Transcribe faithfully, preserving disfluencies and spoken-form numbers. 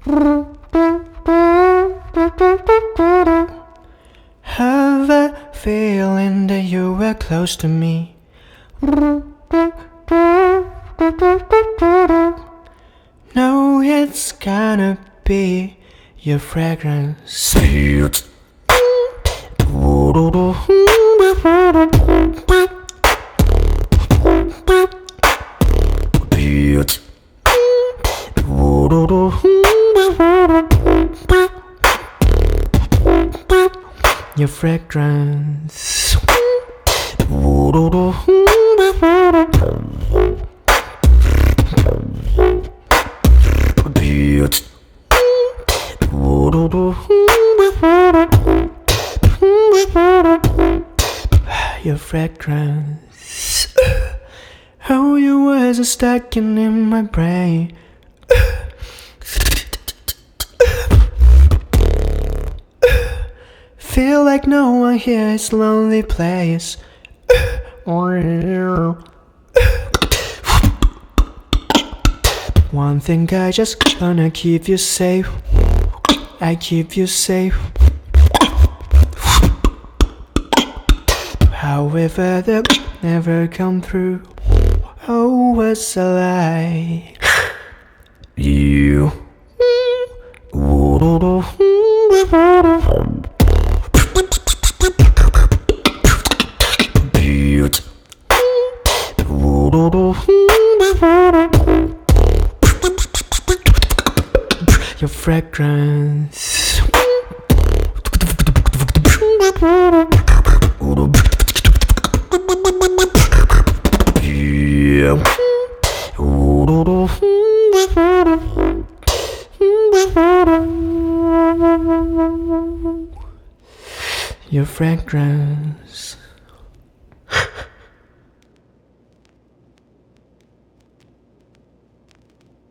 Have a feeling that you were close to me. No, it's gonna be your fragrance. Your fragrance. Your fragrance. How your words are stuck in my brain. Feel like no one here is a lonely place. One thing I just wanna keep you safe. I keep you safe. However, that never come through. Oh, what's a lie? You. Your fragrance. Your fragrance.